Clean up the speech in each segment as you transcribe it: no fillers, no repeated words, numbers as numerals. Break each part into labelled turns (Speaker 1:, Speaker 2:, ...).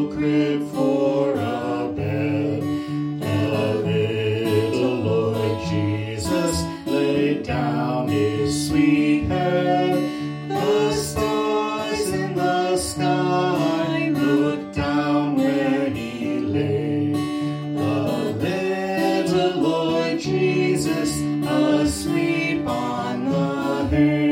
Speaker 1: little crib for a bed. The little Lord Jesus laid down his sweet head. The stars in the sky looked down where he lay. The little Lord Jesus asleep on the hay.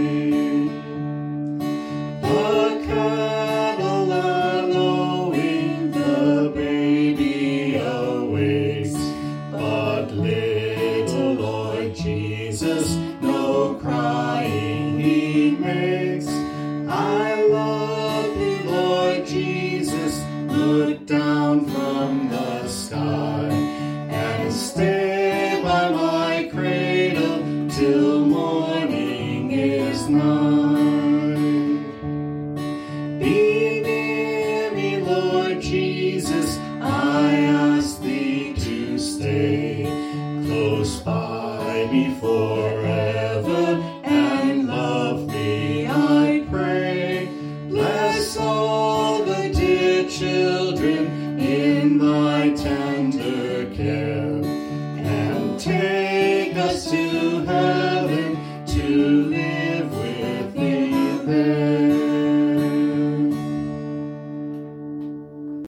Speaker 1: The cattle are lowing, the baby awakes, but little Lord Jesus no crying he makes. I love thee, Lord Jesus, look down from the sky and stay by my cradle till morning is nigh. Be near me, Lord Jesus, I ask thee to stay close by me forever and love me, I pray. Bless all the dear children in thy tender care, and take